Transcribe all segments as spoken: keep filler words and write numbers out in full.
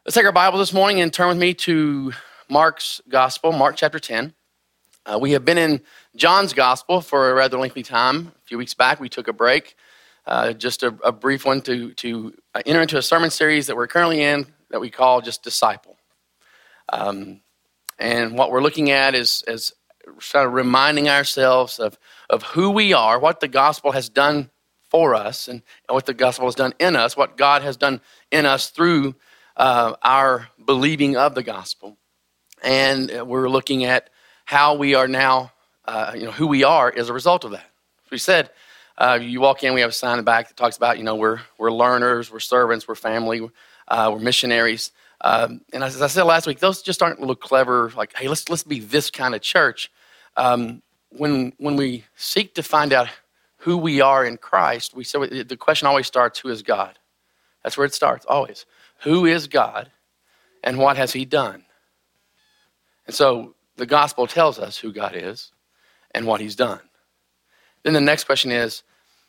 Let's take our Bible this morning and turn with me to Mark's Gospel, Mark chapter ten. Uh, we have been in John's Gospel for a rather lengthy time. A few weeks back, we took a break, uh, just a, a brief one to, to uh, enter into a sermon series that we're currently in that we call just Disciple. Um, and what we're looking at is, is sort of reminding ourselves of, of who we are, what the gospel has done for us, and what the gospel has done in us, what God has done in us through Uh, our believing of the gospel. And we're looking at how we are now, uh, you know, who we are as a result of that. As we said, uh, you walk in, we have a sign in the back that talks about, you know, we're we're learners, we're servants, we're family, uh, we're missionaries. Um, and as I said last week, those just aren't little clever, like, hey, let's let's be this kind of church. Um, when when we seek to find out who we are in Christ, we say the question always starts, who is God? That's where it starts, always. Who is God, and what has he done? And so the gospel tells us who God is and what he's done. Then the next question is,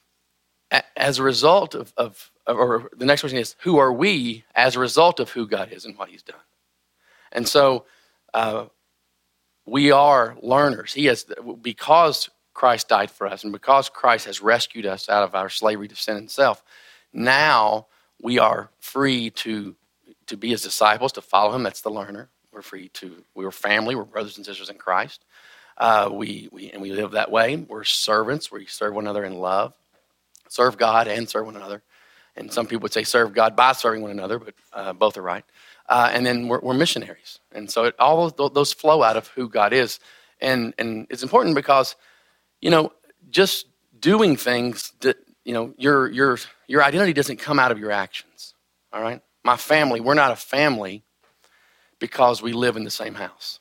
as a result of, of or the next question is, who are we as a result of who God is and what he's done? And so uh, we are learners. He has, because Christ died for us and because Christ has rescued us out of our slavery to sin and self, now we are free to, to be his disciples, to follow him. That's the learner. We're free to, we're family. We're brothers and sisters in Christ. Uh, we, we and we live that way. We're servants. We serve one another in love. Serve God and serve one another. And some people would say serve God by serving one another, but uh, both are right. Uh, and then we're, we're missionaries. And so it, all those, those flow out of who God is. And, and it's important because, you know, just doing things that, you know, your your your identity doesn't come out of your actions, all right? My family, we're not a family because we live in the same house.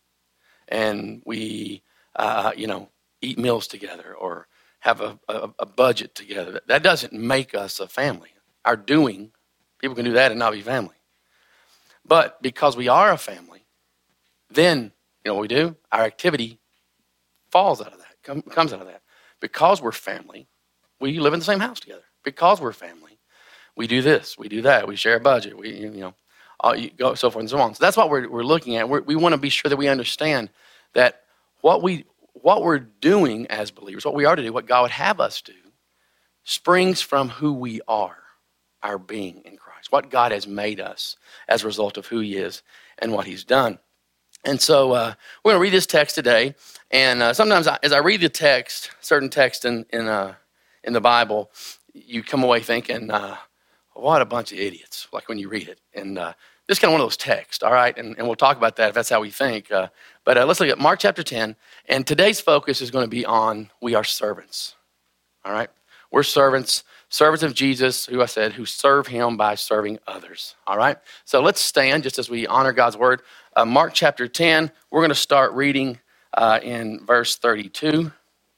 And we, uh, you know, eat meals together or have a, a, a budget together. That doesn't make us a family. Our doing, people can do that and not be family. But because we are a family, then, you know what we do? Our activity falls out of that, come, comes out of that. Because we're family, we live in the same house together. Because we're family, we do this, we do that, we share a budget, we, you know, all, you go, so forth and so on. So that's what we're, we're looking at. We're, we want to be sure that we understand that what, we, what we're doing as believers, what we are to do, what God would have us do, springs from who we are, our being in Christ, what God has made us as a result of who he is and what he's done. And so uh, we're going to read this text today. And uh, sometimes I, as I read the text, certain text in in, uh, in the Bible, you come away thinking, uh, what a bunch of idiots, like when you read it. And uh, this is kind of one of those texts, all right? And, and we'll talk about that if that's how we think. Uh, but uh, let's look at Mark chapter ten. And today's focus is going to be on we are servants, all right? We're servants, servants of Jesus, who I said, who serve him by serving others, all right? So let's stand just as we honor God's word. Uh, Mark chapter ten, we're going to start reading uh, in verse thirty-two.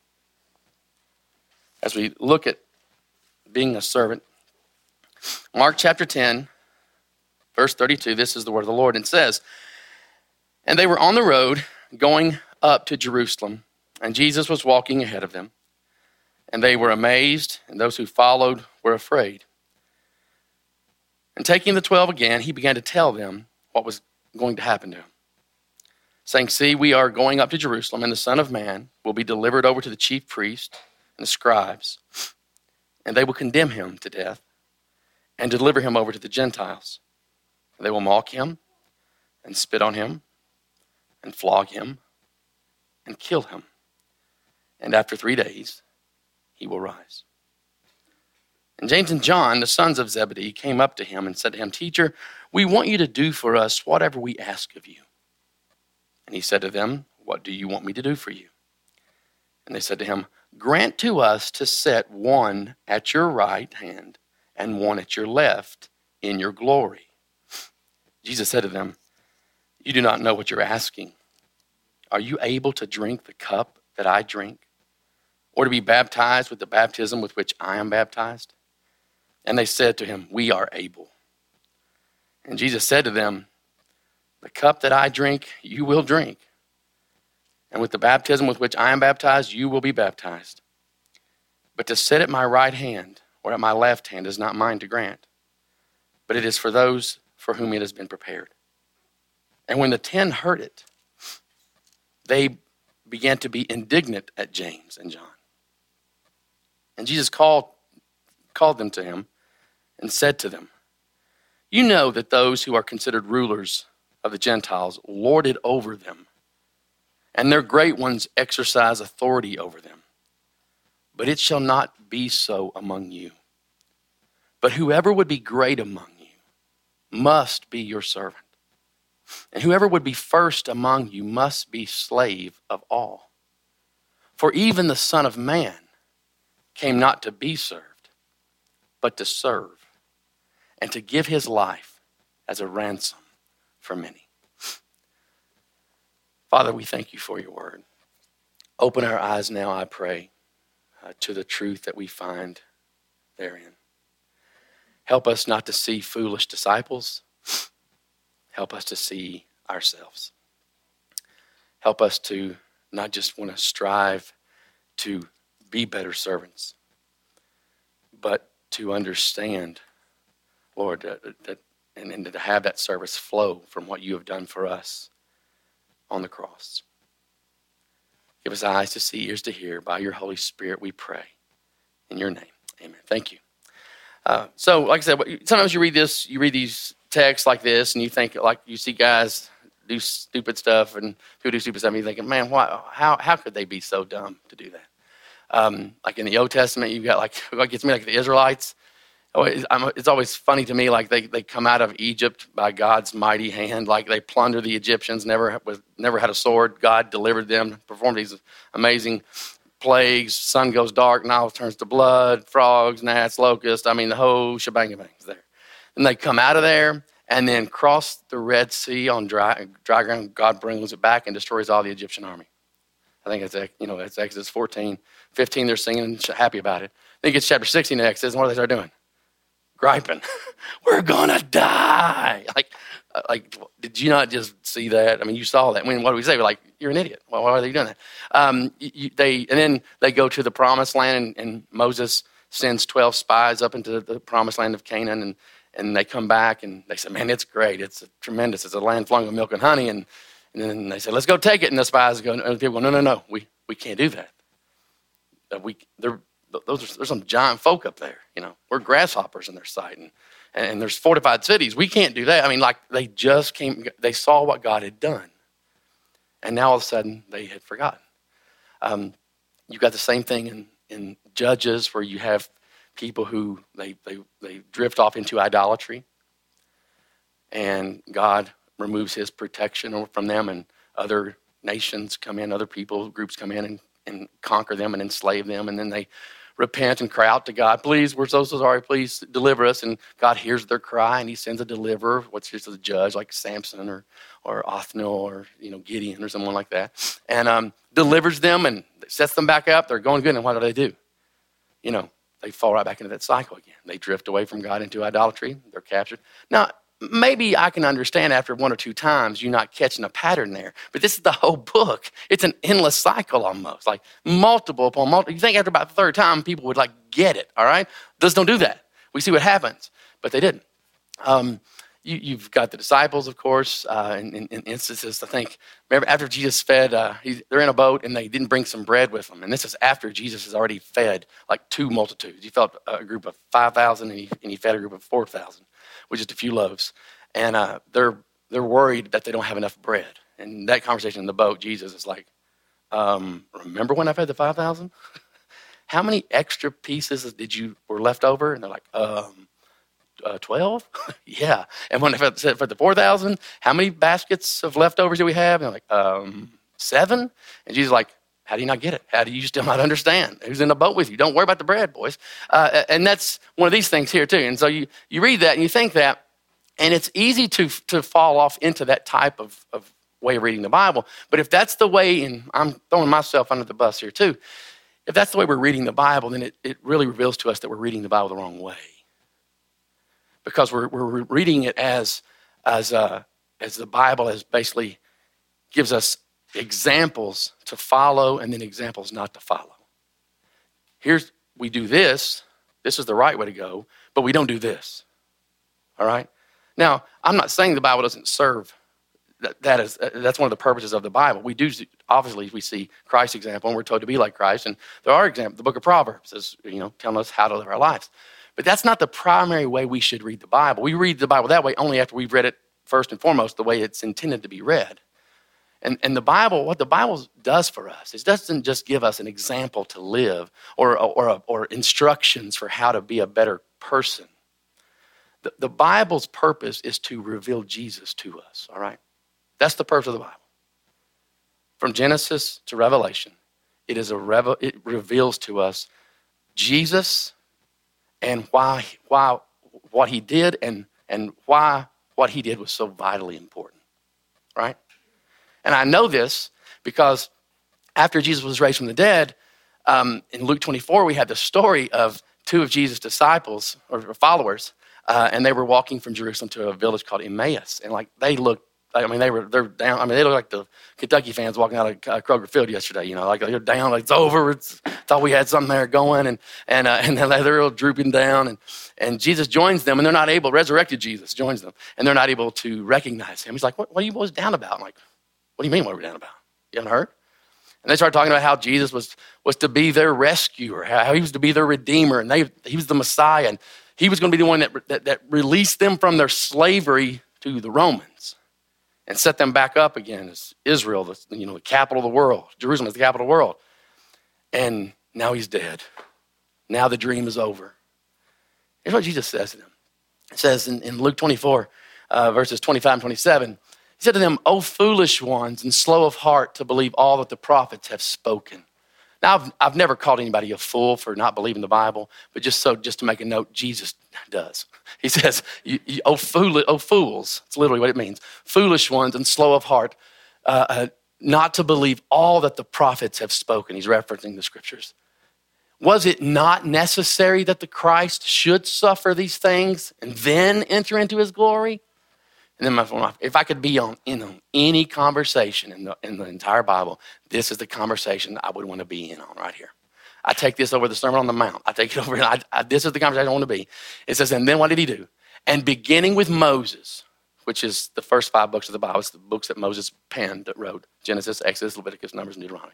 As we look at being a servant. Mark chapter ten, verse thirty-two, this is the word of the Lord. And it says, and they were on the road going up to Jerusalem, and Jesus was walking ahead of them. And they were amazed, and those who followed were afraid. And taking the twelve again, he began to tell them what was going to happen to him, saying, see, we are going up to Jerusalem, and the Son of Man will be delivered over to the chief priests and the scribes, and they will condemn him to death and deliver him over to the Gentiles. And they will mock him and spit on him and flog him and kill him. And after three days, he will rise. And James and John, the sons of Zebedee, came up to him and said to him, Teacher, we want you to do for us whatever we ask of you. And he said to them, what do you want me to do for you? And they said to him, grant to us to set one at your right hand and one at your left in your glory. Jesus said to them, you do not know what you're asking. Are you able to drink the cup that I drink, or to be baptized with the baptism with which I am baptized? And they said to him, we are able. And Jesus said to them, the cup that I drink, you will drink. And with the baptism with which I am baptized, you will be baptized. But to sit at my right hand or at my left hand is not mine to grant, but it is for those for whom it has been prepared. And when the ten heard it, they began to be indignant at James and John. And Jesus called, called them to him and said to them, "You know that those who are considered rulers of the Gentiles lord it over them, and their great ones exercise authority over them. But it shall not be so among you. But whoever would be great among you must be your servant. And whoever would be first among you must be slave of all. For even the Son of Man came not to be served, but to serve, and to give his life as a ransom for many." Father, we thank you for your word. Open our eyes now, I pray, uh, to the truth that we find therein. Help us not to see foolish disciples. Help us to see ourselves. Help us to not just want to strive to be better servants, but to understand, Lord, that, that and, and to have that service flow from what you have done for us on the cross. Give us eyes to see, ears to hear. By your Holy Spirit we pray. In your name, amen. Thank you. Uh, so, like I said, sometimes you read this, you read these texts like this, and you think, like, you see guys do stupid stuff, and people do stupid stuff, and you're thinking, man, why, how, how could they be so dumb to do that? Um, like in the Old Testament, you've got, like, what gets me, like the Israelites. It's always funny to me, like they, they come out of Egypt by God's mighty hand, like they plunder the Egyptians, never was never had a sword. God delivered them, performed these amazing plagues. Sun goes dark, Nile turns to blood, frogs, gnats, locusts. I mean, the whole shebang bang is there. And they come out of there and then cross the Red Sea on dry, dry ground. God brings it back and destroys all the Egyptian army. I think it's, you know, it's Exodus fourteen, fifteen. They're singing and happy about it. Then it gets chapter sixteen in Exodus, and what do they start doing? Griping. We're gonna die. Like, like, did you not just see that? I mean, you saw that. I mean, what do we say? We're like, you're an idiot. Well, why are they doing that? Um, you, they and then they go to the promised land, and, and Moses sends twelve spies up into the promised land of Canaan, and and they come back and they say, man, it's great. It's tremendous. It's a land flowing with milk and honey. And and then they say, let's go take it. And the spies go, and the people go, no, no, no, we we can't do that. Uh, we they're Those are, there's some giant folk up there, you know. We're grasshoppers in their sight, and, and there's fortified cities. We can't do that. I mean, like, they just came, they saw what God had done, and now all of a sudden they had forgotten. Um, you've got the same thing in, in Judges, where you have people who they, they they drift off into idolatry, and God removes his protection from them, and other nations come in, other people, groups come in and, and conquer them and enslave them, and then they repent and cry out to God, please, we're so, so sorry, please deliver us. And God hears their cry, and he sends a deliverer, what's just a judge like Samson or or Othniel or, you know, Gideon or someone like that, and um, delivers them and sets them back up. They're going good, and what do they do? You know, they fall right back into that cycle again. They drift away from God into idolatry. They're captured. Now, maybe I can understand after one or two times you not catching a pattern there, but this is the whole book. It's an endless cycle almost, like multiple upon multiple. You think after about the third time people would like get it, all right? Just don't do that. We see what happens, but they didn't. Um, you, you've got the disciples, of course, uh, in, in, in instances, I think. Remember after Jesus fed, uh, he, they're in a boat and they didn't bring some bread with them. And this is after Jesus has already fed like two multitudes. He fed a group of five thousand and he, and he fed a group of four thousand. With just a few loaves, and uh, they're they're worried that they don't have enough bread. And that conversation in the boat, Jesus is like, um, "Remember when I fed the five thousand? How many extra pieces did you were left over?" And they're like, um, uh, twelve? Yeah. And when I fed, fed the four thousand, how many baskets of leftovers do we have? And they're like, um, seven. And Jesus is like, how do you not get it? How do you still not understand? Who's in the boat with you? Don't worry about the bread, boys. Uh, and that's one of these things here, too. And so you, you read that and you think that, and it's easy to to fall off into that type of, of way of reading the Bible. But if that's the way, and I'm throwing myself under the bus here, too, if that's the way we're reading the Bible, then it, it really reveals to us that we're reading the Bible the wrong way. Because we're we're reading it as, as, uh, as the Bible as basically gives us examples to follow and then examples not to follow. Here's, we do this, this is the right way to go, but we don't do this, all right? Now, I'm not saying the Bible doesn't serve. That, that is, that's one of the purposes of the Bible. We do, obviously, we see Christ's example, and we're told to be like Christ. And there are examples. The book of Proverbs is, you know, telling us how to live our lives. But that's not the primary way we should read the Bible. We read the Bible that way only after we've read it first and foremost the way it's intended to be read. And, and the Bible, what the Bible does for us, is it doesn't just give us an example to live or, or, or instructions for how to be a better person. The, the Bible's purpose is to reveal Jesus to us, all right? That's the purpose of the Bible. From Genesis to Revelation, it is a revel, it reveals to us Jesus and why, why what he did and, and why what he did was so vitally important, right? And I know this because after Jesus was raised from the dead, um, in Luke twenty-four, we had the story of two of Jesus' disciples or followers, uh, and they were walking from Jerusalem to a village called Emmaus. And like they looked, I mean, they were, they're down. I mean, they look like the Kentucky fans walking out of uh, Kroger Field yesterday, you know, like they're down, like it's over. It's, thought we had something there going. And, and, uh, and they're all drooping down. And, and Jesus joins them and they're not able, resurrected Jesus joins them and they're not able to recognize him. He's like, what, what are you boys down about? I'm like, what do you mean what are we down about? You haven't heard? And they started talking about how Jesus was, was to be their rescuer, how he was to be their redeemer. And they, he was the Messiah. And he was going to be the one that, that, that released them from their slavery to the Romans and set them back up again as Israel, the, you know, the capital of the world. Jerusalem is the capital of the world. And now he's dead. Now the dream is over. Here's what Jesus says to them. It says in, in Luke twenty-four, uh, verses twenty-five and twenty-seven, he said to them, "O foolish ones and slow of heart to believe all that the prophets have spoken." Now, I've, I've never called anybody a fool for not believing the Bible, but just so, just to make a note, Jesus does. He says, you, you, oh, fool, oh, fools, it's literally what it means. Foolish ones and slow of heart, uh, uh, not to believe all that the prophets have spoken. He's referencing the scriptures. Was it not necessary that the Christ should suffer these things and then enter into his glory? And then my, if I could be on, in on any conversation in the, in the entire Bible, this is the conversation I would want to be in on right here. I take this over the Sermon on the Mount. I take it over, and I, I, this is the conversation I want to be. It says, and then what did he do? And beginning with Moses, which is the first five books of the Bible, it's the books that Moses penned, that wrote, Genesis, Exodus, Leviticus, Numbers, and Deuteronomy.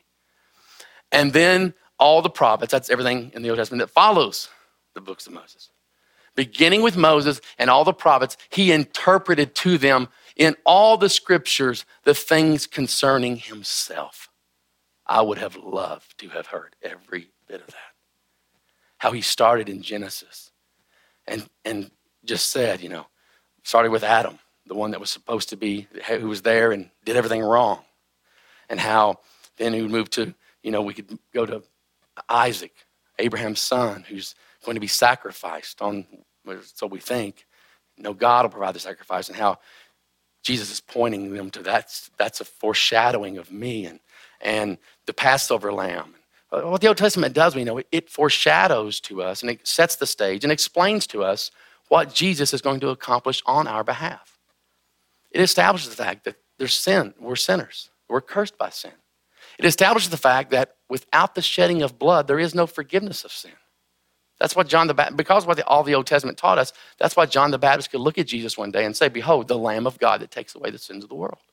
And then all the prophets, that's everything in the Old Testament that follows the books of Moses. Beginning with Moses and all the prophets, he interpreted to them in all the scriptures the things concerning himself. I would have loved to have heard every bit of that. How he started in Genesis and, and just said, you know, started with Adam, the one that was supposed to be, who was there and did everything wrong. And how then he would move to, you know, we could go to Isaac, Abraham's son, who's going to be sacrificed on, so we think, no, God will provide the sacrifice, and how Jesus is pointing them to that's that's a foreshadowing of me, and and the Passover lamb. What the Old Testament does, we know, it, it foreshadows to us and it sets the stage and explains to us what Jesus is going to accomplish on our behalf. It establishes the fact that there's sin, we're sinners, we're cursed by sin. It establishes the fact that without the shedding of blood, there is no forgiveness of sin. That's what John the Baptist, because of what the, all the Old Testament taught us, that's why John the Baptist could look at Jesus one day and say, behold, the Lamb of God that takes away the sins of the world.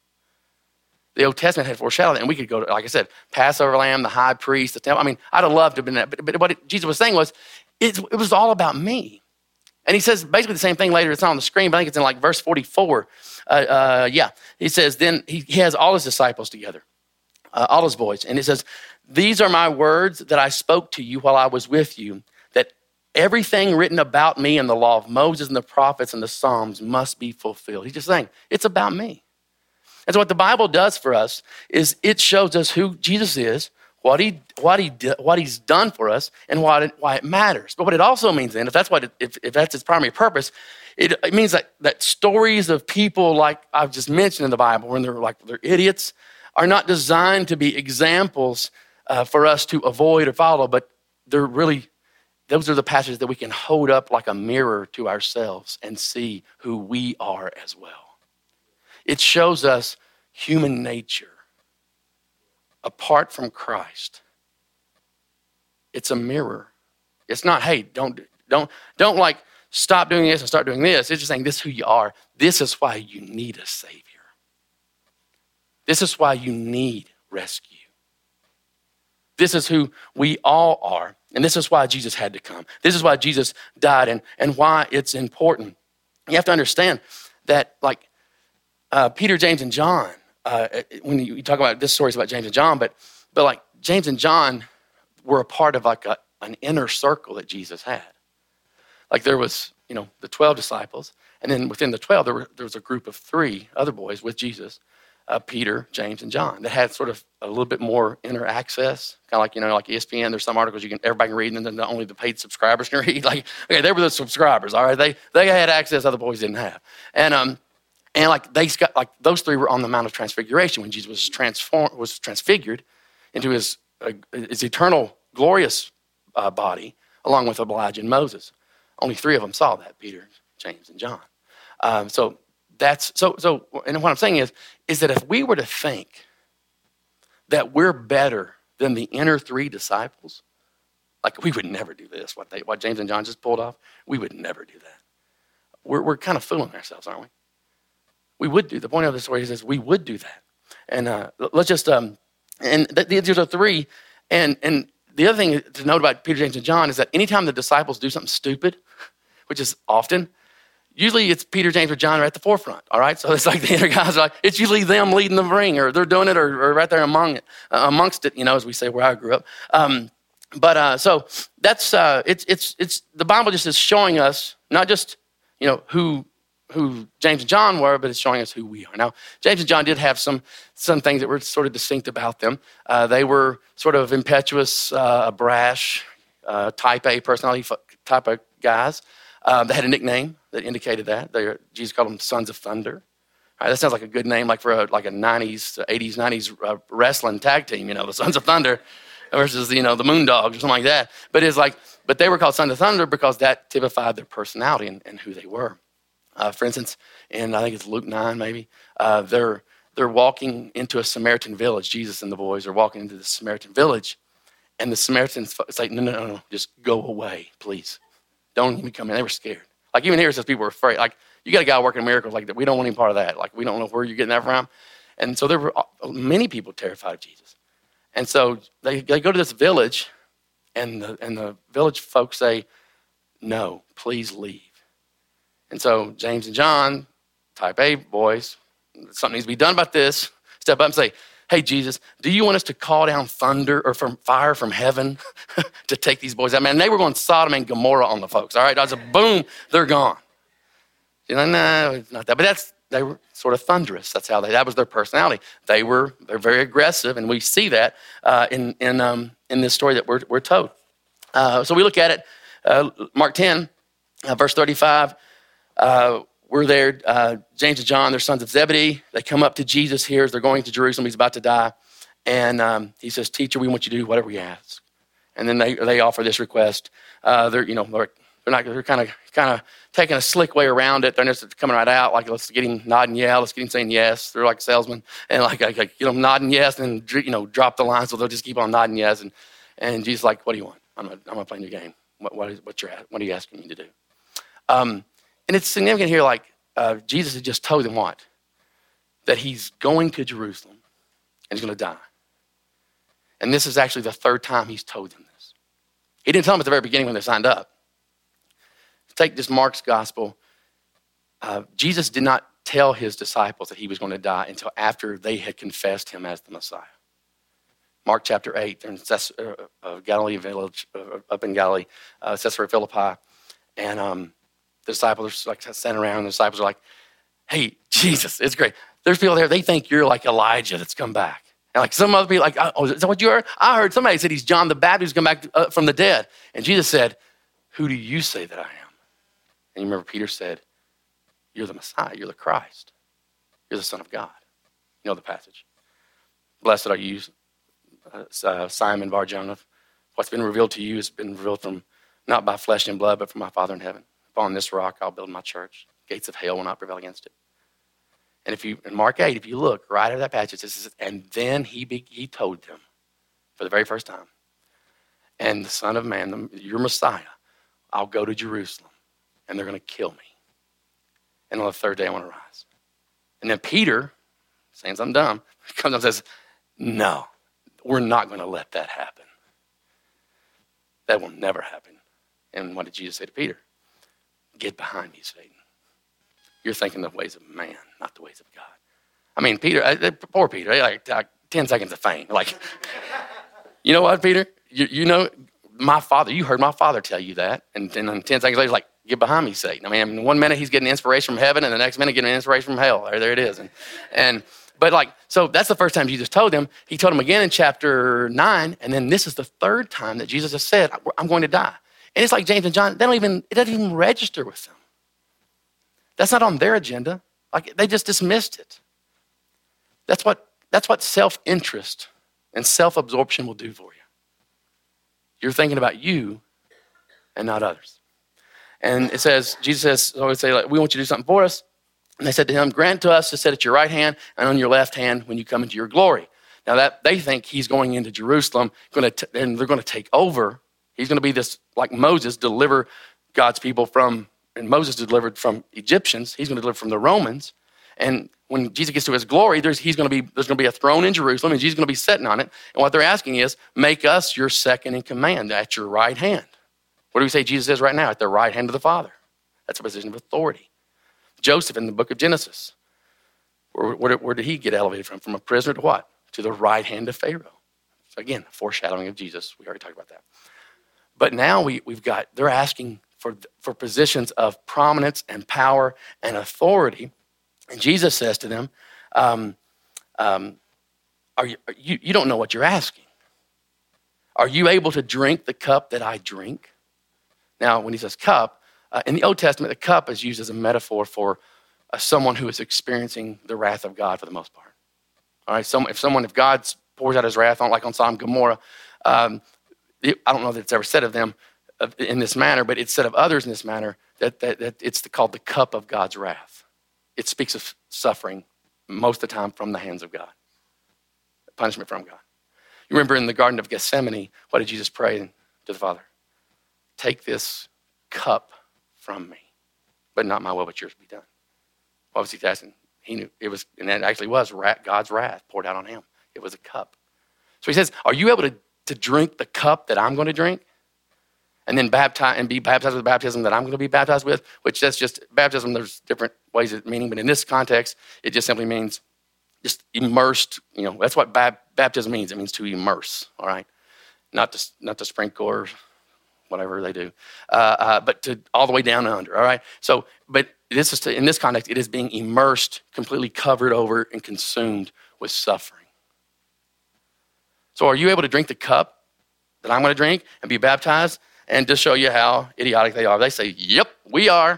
The Old Testament had foreshadowed that, and we could go to, like I said, Passover lamb, the high priest, the temple. I mean, I'd have loved to have been that, but, but what it, Jesus was saying was, it, it was all about me. And he says basically the same thing later. It's not on the screen, but I think it's in like verse forty-four. Uh, uh, yeah, he says, then he, he has all his disciples together, uh, all his boys. And he says, these are my words that I spoke to you while I was with you, that everything written about me in the law of Moses and the prophets and the Psalms must be fulfilled. He's just saying, it's about me. And so what the Bible does for us is it shows us who Jesus is, what he what he what he's done for us, and why it, why it matters. But what it also means then, if that's what it, if, if that's its primary purpose, it, it means that that stories of people like I've just mentioned in the Bible, when they're like they're idiots, are not designed to be examples uh, for us to avoid or follow, but they're really those are the passages that we can hold up like a mirror to ourselves and see who we are as well. It shows us human nature apart from Christ. It's a mirror. It's not, hey, don't, don't, don't like stop doing this and start doing this. It's just saying this is who you are. This is why you need a Savior. This is why you need rescue. This is who we all are. And this is why Jesus had to come. This is why Jesus died and, and why it's important. You have to understand that like uh, Peter, James, and John, uh, when you, you talk about this story is about James and John, but but like James and John were a part of like a, an inner circle that Jesus had. Like there was, you know, the twelve disciples, and then within the twelve, there, were, there was a group of three other boys with Jesus, uh, Peter, James, and John, that had sort of a little bit more inner access, kind of like, you know, like E S P N, there's some articles you can, everybody can read, and then only the paid subscribers can read. Like, okay, they were the subscribers, all right? They they had access other boys didn't have. And um, and like they got, like those three were on the Mount of Transfiguration when Jesus was transformed, was transfigured into his, uh, his eternal, glorious uh, body, along with Elijah and Moses. Only three of them saw that, Peter, James, and John. Um, so that's, so, so, and what I'm saying is, is that if we were to think that we're better than the inner three disciples, like we would never do this, what they, what James and John just pulled off, we would never do that. We're, we're kind of fooling ourselves, aren't we? We would do, the point of the story is we would do that. And uh, let's just, um, and th- these are three, and, and the other thing to note about Peter, James, and John is that anytime the disciples do something stupid, which is often, usually it's Peter, James, or John are at the forefront, all right? So it's like the other guys are like, it's usually them leading the ring, or they're doing it, or, or right there among it, uh, amongst it, you know, as we say where I grew up. Um, but uh, so that's, uh, it's, it's, it's, the Bible just is showing us not just, you know, who, who James and John were, but it's showing us who we are. Now, James and John did have some some things that were sort of distinct about them. Uh, they were sort of impetuous, uh, brash, uh, type A personality type of guys. Uh, they had a nickname that indicated that. They, Jesus called them Sons of Thunder. All right, that sounds like a good name, like for a, like a nineties, eighties, nineties uh, wrestling tag team, you know, the Sons of Thunder versus, you know, the Moondogs or something like that. But it's like, but they were called Sons of Thunder because that typified their personality and, and who they were. Uh, for instance, in I think it's Luke nine maybe, uh, they're they're walking into a Samaritan village. Jesus and the boys are walking into the Samaritan village, and the Samaritans, it's like, no, no, no, no, just go away, please. Don't even come in. They were scared. Like even here it says people were afraid. Like you got a guy working miracles like that. We don't want any part of that. Like we don't know where you're getting that from. And so there were many people terrified of Jesus. And so they, they go to this village, and the, and the village folks say, no, please leave. And so James and John, type A boys, something needs to be done about this. Step up and say, hey, Jesus, do you want us to call down thunder or from fire from heaven to take these boys out? Man, they were going Sodom and Gomorrah on the folks, all right? I was like, boom, they're gone. You know, no, it's not that. But that's, they were sort of thunderous. That's how they, that was their personality. They were, they're very aggressive, and we see that uh, in, in, um, in this story that we're, we're told. Uh, so we look at it, uh, Mark ten, uh, verse thirty-five. Uh, we're there, uh, James and John, they're sons of Zebedee. They come up to Jesus here as they're going to Jerusalem. He's about to die. And um, he says, teacher, we want you to do whatever we ask. And then they they offer this request. Uh, they're, you know, they're, they're not, they're kind of kind of taking a slick way around it. They're just coming right out, like, let's get him nodding yeah, let's get him saying yes. They're like a salesman. And like, like, like you know, nodding yes, and, you know, drop the line, so they'll just keep on nodding yes. And, and Jesus is like, what do you want? I'm going I'm to play your game. What, what, is, what, you're, what are you asking me to do? Um, And it's significant here, like uh, Jesus had just told them what? That he's going to Jerusalem and he's going to die. And this is actually the third time he's told them this. He didn't tell them at the very beginning when they signed up. Take this Mark's gospel. Uh, Jesus did not tell his disciples that he was going to die until after they had confessed him as the Messiah. Mark chapter eight, they're in Ces- uh, uh, Galilee village, uh, up in Galilee, uh, Caesarea Philippi. And um, the disciples are like standing around, and the disciples are like, hey, Jesus, it's great. There's people there, they think you're like Elijah that's come back. And like some other people like, oh, is that what you heard? I heard somebody said he's John the Baptist who's come back uh, from the dead. And Jesus said, who do you say that I am? And you remember Peter said, you're the Messiah, you're the Christ. You're the Son of God. You know the passage. Blessed are you, uh, Simon Bar-Jonah. What's been revealed to you has been revealed from, not by flesh and blood, but from my Father in heaven. Upon this rock I'll build my church. Gates of hell will not prevail against it. And if you, in Mark eight, if you look right at that passage, it says, and then he be, he told them for the very first time, and the Son of Man, the, your Messiah, I'll go to Jerusalem, and they're going to kill me. And on the third day, I want to rise. And then Peter, saying something dumb, comes up and says, no, we're not going to let that happen. That will never happen. And what did Jesus say to Peter? Get behind me, Satan. You're thinking the ways of man, not the ways of God. I mean, Peter, poor Peter, like, like ten seconds of fame. Like, you know what, Peter? You, you know, my father, you heard my father tell you that. And then ten seconds later, he's like, get behind me, Satan. I mean, in one minute he's getting inspiration from heaven, and the next minute getting inspiration from hell. There, there it is. And, and but like, so that's the first time Jesus told him. He told him again in chapter nine, and then this is the third time that Jesus has said, I'm going to die. And it's like James and John, they don't even, it doesn't even register with them. That's not on their agenda. Like, they just dismissed it. That's what, that's what self-interest and self-absorption will do for you. You're thinking about you and not others. And it says, Jesus says, so I say, like, we want you to do something for us. And they said to him, grant to us to sit at your right hand and on your left hand when you come into your glory. Now that they think he's going into Jerusalem, going to t- and they're going to take over. He's going to be this, like Moses, deliver God's people from, and Moses delivered from Egyptians. He's going to deliver from the Romans. And when Jesus gets to his glory, there's, he's going to be, there's going to be a throne in Jerusalem, and Jesus is going to be sitting on it. And what they're asking is, make us your second in command at your right hand. What do we say Jesus is right now? At the right hand of the Father. That's a position of authority. Joseph in the book of Genesis, where, where, where did he get elevated from? From a prisoner to what? To the right hand of Pharaoh. So again, foreshadowing of Jesus. We already talked about that. But now we, we've got, they're asking for, for positions of prominence and power and authority. And Jesus says to them, um, um, are you, are you, you don't know what you're asking. Are you able to drink the cup that I drink? Now, when he says cup, uh, in the Old Testament, the cup is used as a metaphor for uh, someone who is experiencing the wrath of God for the most part. All right, some, if someone, if God pours out his wrath on, like on Sodom and Gomorrah, um, it, I don't know that it's ever said of them uh, in this manner, but it's said of others in this manner that, that, that it's the, called the cup of God's wrath. It speaks of suffering most of the time from the hands of God, punishment from God. You remember in the Garden of Gethsemane, what did Jesus pray to the Father? Take this cup from me, but not my will, but yours be done. What was he asking? He knew it was, and it actually was God's wrath poured out on him. It was a cup. So he says, are you able to, to drink the cup that I'm going to drink? And then baptize and be baptized with the baptism that I'm going to be baptized with, which that's just baptism. There's different ways of meaning, but in this context, it just simply means just immersed. You know, that's what bab- baptism means. It means to immerse. All right, not to not to sprinkle or whatever they do, uh, uh, but to all the way down and under. All right. So, but this is to, in this context, it is being immersed, completely covered over and consumed with suffering. So, are you able to drink the cup that I'm going to drink and be baptized? And to show you how idiotic they are, they say, yep, we are.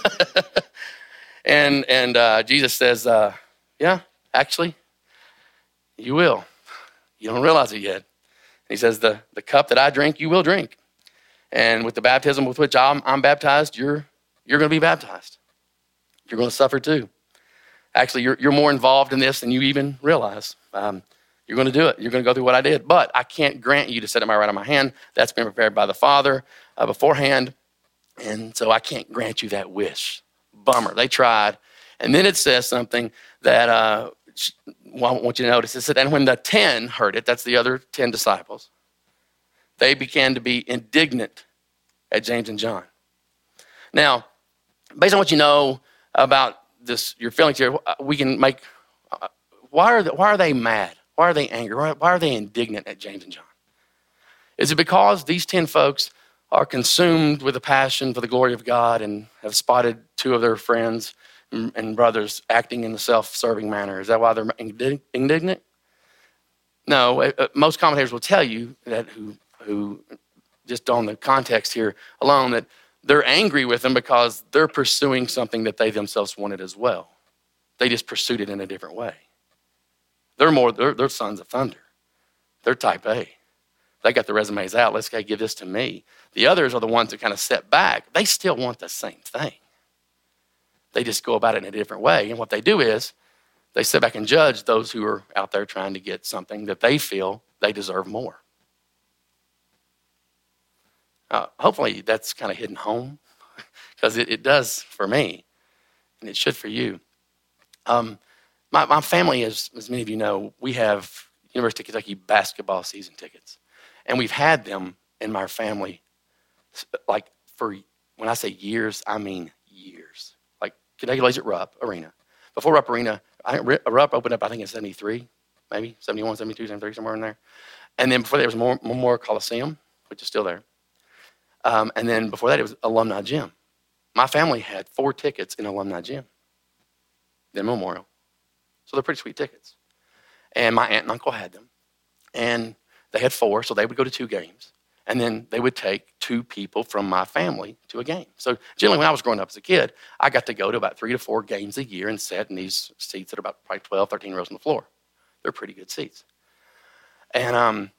and and uh, Jesus says, uh, yeah, actually, you will. You don't realize it yet. And he says, the, the cup that I drink, you will drink. And with the baptism with which I'm, I'm baptized, you're, you're going to be baptized. You're going to suffer too. Actually, you're, you're more involved in this than you even realize. Um, You're going to do it. You're going to go through what I did. But I can't grant you to sit at my right on my hand. That's been prepared by the Father uh, beforehand. And so I can't grant you that wish. Bummer. They tried. And then it says something that uh, I want you to notice. It said, and when the ten heard it, that's the other ten disciples, they began to be indignant at James and John. Now, based on what you know about this, your feelings here, we can make, uh, why are they, why are they mad? Why are they angry? Why are they indignant at James and John? Is it because these ten folks are consumed with a passion for the glory of God and have spotted two of their friends and brothers acting in a self-serving manner? Is that why they're indignant? No, most commentators will tell you that who, who just on the context here alone, that they're angry with them because they're pursuing something that they themselves wanted as well. They just pursued it in a different way. They're more, they're, they're sons of thunder. They're type A. They got the resumes out. Let's go give this to me. The others are the ones that kind of step back. They still want the same thing. They just go about it in a different way. And what they do is they sit back and judge those who are out there trying to get something that they feel they deserve more. Uh, hopefully that's kind of hitting home because it, it does for me, and it should for you. Um, my, my family, as, as many of you know, we have University of Kentucky basketball season tickets. And we've had them in my family, like for, when I say years, I mean years. Like Kentucky Laser Rupp Arena. Before Rupp Arena, I, Rupp opened up, I think in seventy-three, maybe, seventy-one, seventy-two, seventy-three, somewhere in there. And then before that, it was Memorial Coliseum, which is still there. Um, and then before that, it was Alumni Gym. My family had four tickets in Alumni Gym, then Memorial. So they're pretty sweet tickets. And my aunt and uncle had them. And they had four, so they would go to two games. And then they would take two people from my family to a game. So generally, when I was growing up as a kid, I got to go to about three to four games a year and sit in these seats that are about probably twelve, thirteen rows on the floor. They're pretty good seats. And, um,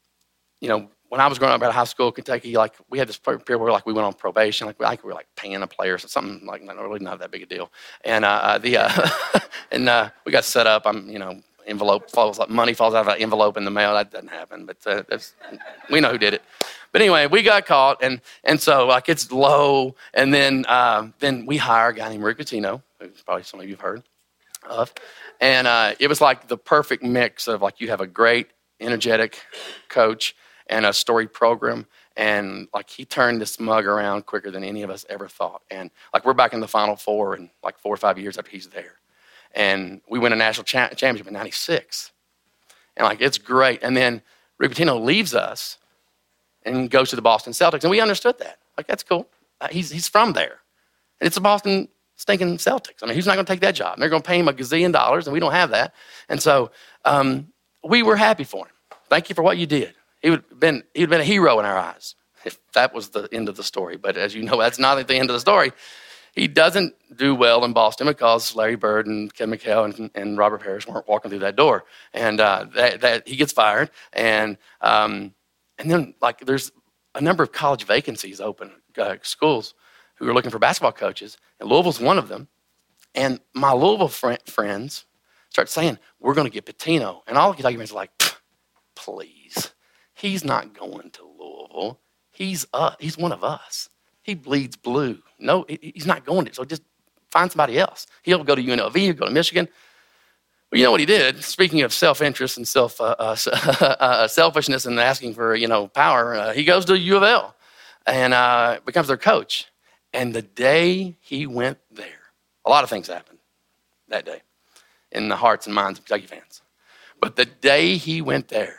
you know, when I was growing up at high school in Kentucky, like we had this period where like we went on probation, like we, like we were like paying a player or something like not really not that big a deal. And uh, the uh, and uh, we got set up. I'm you know envelope falls like money falls out of an envelope in the mail. That doesn't happen, but uh, that's, we know who did it. But anyway, we got caught, and and so like it's low, and then uh, then we hire a guy named Rick Pitino, who probably some of you have heard of, and uh, it was like the perfect mix of like you have a great energetic coach and a storied program, and like he turned this mug around quicker than any of us ever thought. And like we're back in the Final Four in like four or five years after he's there, and we win a national cha- championship in ninety-six, and like it's great. And then Rick Pitino leaves us and goes to the Boston Celtics, and we understood that. Like that's cool. Uh, he's he's from there, and it's the Boston stinking Celtics. I mean, who's not going to take that job? And they're going to pay him a gazillion dollars, and we don't have that. And so um, we were happy for him. Thank you for what you did. He would have been, he'd been a hero in our eyes if that was the end of the story. But as you know, that's not the end of the story. He doesn't do well in Boston because Larry Bird and Kevin McHale and, and Robert Parrish weren't walking through that door. And uh, that, that he gets fired. And um, and then like there's a number of college vacancies open, uh, schools who are looking for basketball coaches. And Louisville's one of them. And my Louisville fr- friends start saying, we're going to get Pitino. And all the Kentucky fans are like, please. He's not going to Louisville. He's uh, he's one of us. He bleeds blue. No, he's not going to. So just find somebody else. He'll go to U N L V, he'll go to Michigan. Well, you know what he did? Speaking of self-interest and self uh, uh, uh, selfishness and asking for you know power, uh, he goes to U of L and uh, becomes their coach. And the day he went there, a lot of things happened that day in the hearts and minds of Kentucky fans. But the day he went there,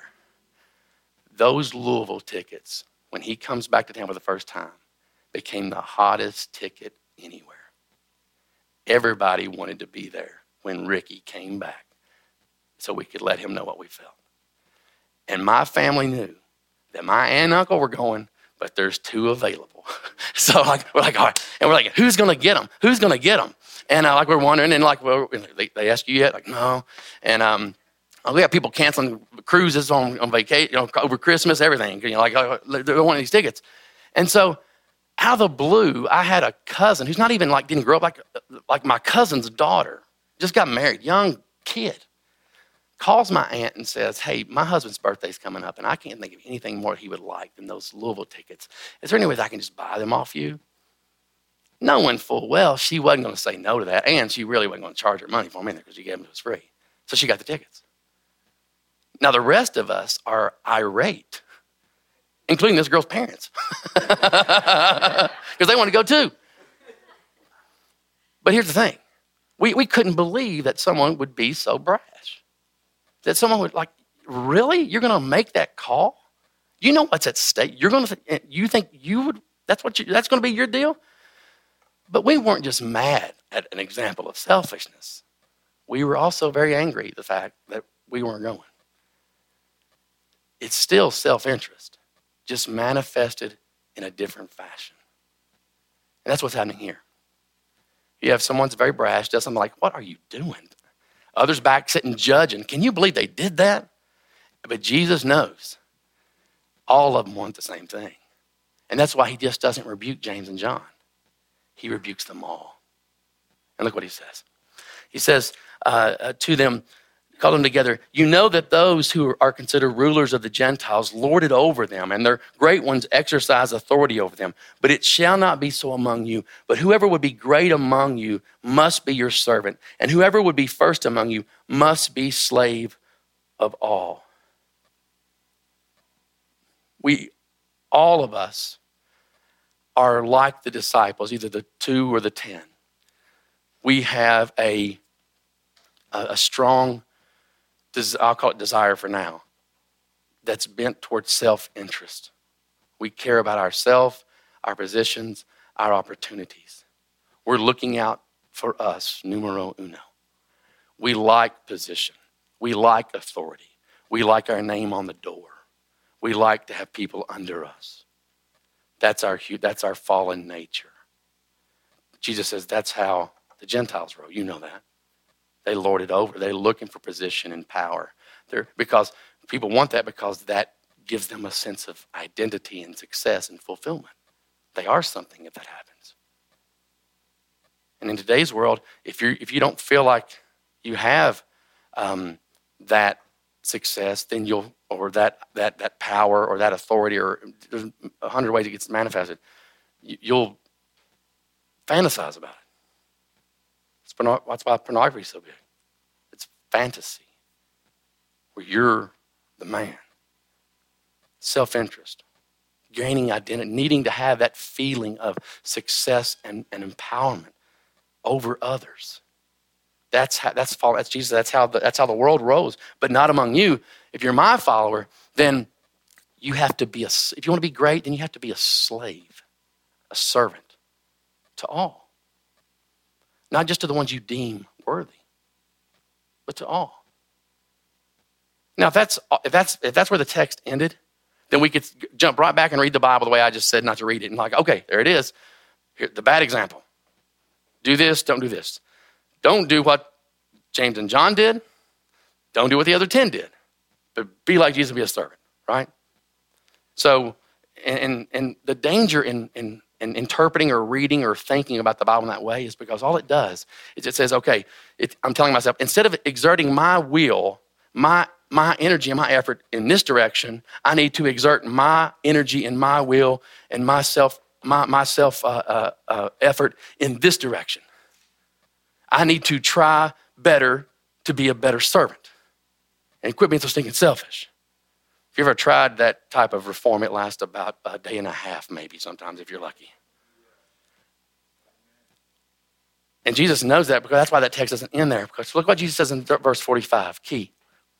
those Louisville tickets, when he comes back to town for the first time, became the hottest ticket anywhere. Everybody wanted to be there when Ricky came back so we could let him know what we felt. And my family knew that my aunt and uncle were going, but there's two available. So like, we're like, all right. And we're like, who's going to get them? Who's going to get them? And uh, like we're wondering, and like, well, they, they ask you yet? Like, no. And um, we have people canceling cruises on, on vacation, you know, over Christmas, everything. You know, like uh, they're wanting these tickets. And so out of the blue, I had a cousin who's not even like didn't grow up like like my cousin's daughter, just got married, young kid, calls my aunt and says, hey, my husband's birthday's coming up, and I can't think of anything more he would like than those Louisville tickets. Is there any ways I can just buy them off you? Knowing full well she wasn't going to say no to that, and she really wasn't going to charge her money for them either because she gave them to us free. So she got the tickets. Now, the rest of us are irate, including this girl's parents, because they want to go too. But here's the thing. We, we couldn't believe that someone would be so brash, that someone would like, really? You're going to make that call? You know what's at stake. You're going to, you think you would, that's what you, that's going to be your deal? But we weren't just mad at an example of selfishness. We were also very angry at the fact that we weren't going. It's still self-interest, just manifested in a different fashion. And that's what's happening here. You have someone that's very brash, does something like, what are you doing? Others back sitting judging. Can you believe they did that? But Jesus knows all of them want the same thing. And that's why he just doesn't rebuke James and John. He rebukes them all. And look what he says. He says uh, uh, to them, called them together. You know that those who are considered rulers of the Gentiles lord it over them, and their great ones exercise authority over them. But it shall not be so among you. But whoever would be great among you must be your servant, and whoever would be first among you must be slave of all. We, all of us, are like the disciples, either the two or the ten. We have a, a, a strong, I'll call it desire for now, that's bent towards self-interest. We care about ourselves, our positions, our opportunities. We're looking out for us, numero uno. We like position. We like authority. We like our name on the door. We like to have people under us. That's our, that's our fallen nature. Jesus says that's how the Gentiles roll. You know that. They lord it over. They're looking for position and power. They're, because people want that because that gives them a sense of identity and success and fulfillment. They are something if that happens. And in today's world, if you if you don't feel like you have um, that success, then you'll or that that that power or that authority, or there's a hundred ways it gets manifested, you'll fantasize about it. That's why pornography is so big. It's fantasy, where you're the man. Self-interest, gaining identity, needing to have that feeling of success and, and empowerment over others. That's how, that's that's Jesus. That's how the, that's how the world rolls. But not among you. If you're my follower, then you have to be a. If you want to be great, then you have to be a slave, a servant to all. Not just to the ones you deem worthy, but to all. Now, if that's if that's if that's where the text ended, then we could jump right back and read the Bible the way I just said not to read it. And like, okay, there it is. Here, the bad example. Do this, don't do this. Don't do what James and John did. Don't do what the other ten did. But be like Jesus and be a servant, right? So, and and the danger in in And interpreting or reading or thinking about the Bible in that way is because all it does is it says, okay, it, I'm telling myself, instead of exerting my will, my my energy and my effort in this direction, I need to exert my energy and my will and my self, my, my self uh, uh, uh, effort in this direction. I need to try better to be a better servant and quit being so stinking selfish. If you ever tried that type of reform, it lasts about a day and a half, maybe sometimes if you're lucky. And Jesus knows that because that's why that text isn't in there. Because look what Jesus says in verse forty-five, key.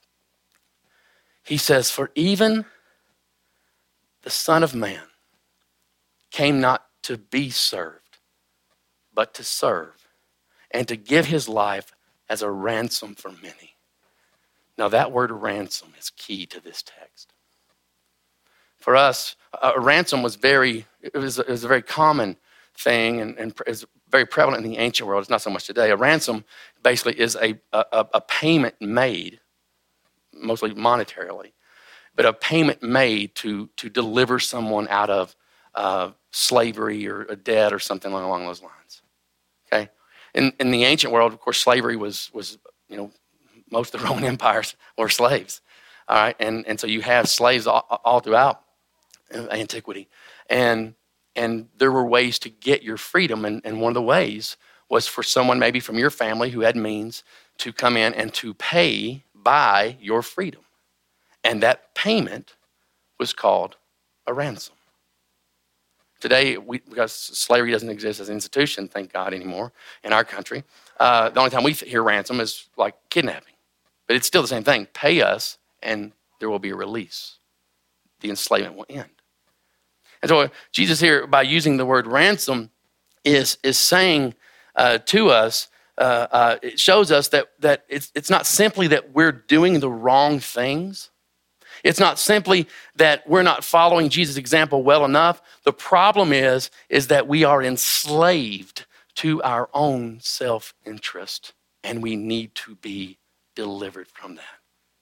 He says, for even the Son of Man came not to be served, but to serve and to give his life as a ransom for many. Now that word ransom is key to this text. For us, a ransom was very, it was, it was a very common thing and, and is very prevalent in the ancient world. It's not so much today. A ransom basically is a, a, a payment made, mostly monetarily, but a payment made to, to deliver someone out of uh, slavery or a debt or something along those lines. Okay? In, in the ancient world, of course, slavery was, was you know, most of the Roman empires were slaves. All right, and, and so you have slaves all, all throughout antiquity. And and there were ways to get your freedom, and, and one of the ways was for someone maybe from your family who had means to come in and to pay by your freedom. And that payment was called a ransom. Today, we, because slavery doesn't exist as an institution, thank God, anymore in our country, uh, the only time we hear ransom is like kidnapping. But it's still the same thing. Pay us, and there will be a release. The enslavement will end. And so Jesus here, by using the word ransom, is, is saying uh, to us, uh, uh, it shows us that, that it's, it's not simply that we're doing the wrong things. It's not simply that we're not following Jesus' example well enough. The problem is, is that we are enslaved to our own self-interest, and we need to be delivered from that.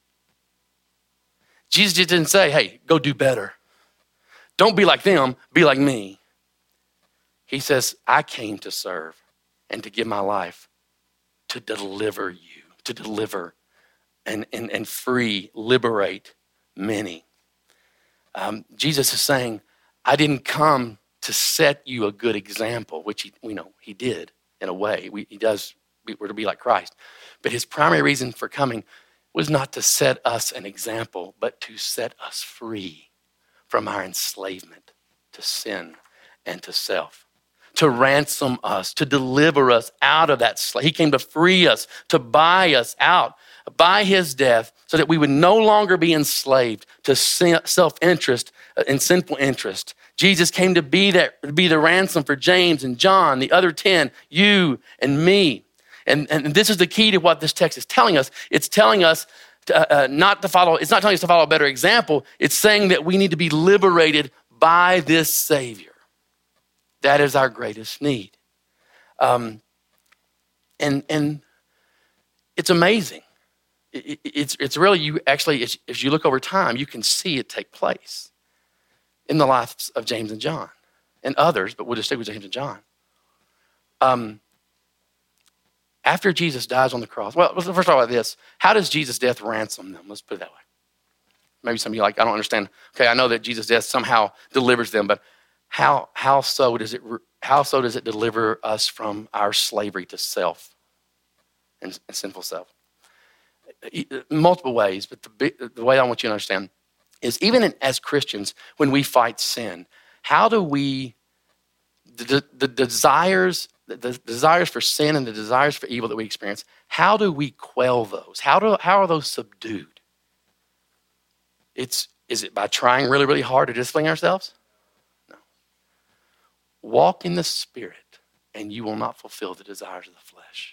Jesus just didn't say, hey, go do better. Don't be like them, be like me. He says, I came to serve and to give my life to deliver you, to deliver and, and, and free, liberate many. Um, Jesus is saying, I didn't come to set you a good example, which he, we know he did in a way. We, he does, we're to be like Christ. But his primary reason for coming was not to set us an example, but to set us free from our enslavement to sin and to self, to ransom us, to deliver us out of that slave. He came to free us, to buy us out by his death so that we would no longer be enslaved to self-interest and sinful interest. Jesus came to be that, to be the ransom for James and John, the other ten, you and me. And, and this is the key to what this text is telling us. It's telling us to, uh, not to follow, it's not telling us to follow a better example. It's saying that we need to be liberated by this Savior. That is our greatest need. Um, and, and it's amazing. It, it, it's, it's really, you actually, as, as you look over time, you can see it take place in the lives of James and John and others, but we'll just stick with James and John. Um, After Jesus dies on the cross, well, let's first talk about this. How does Jesus' death ransom them? Let's put it that way. Maybe some of you are like, I don't understand. Okay, I know that Jesus' death somehow delivers them, but how how so does it how so does it deliver us from our slavery to self and, and sinful self? Multiple ways, but the, the way I want you to understand is even in, as Christians, when we fight sin, how do we the, the desires the desires for sin and the desires for evil that we experience, how do we quell those? How do how are those subdued? It's is it by trying really, really hard to discipline ourselves? No. Walk in the Spirit, and you will not fulfill the desires of the flesh.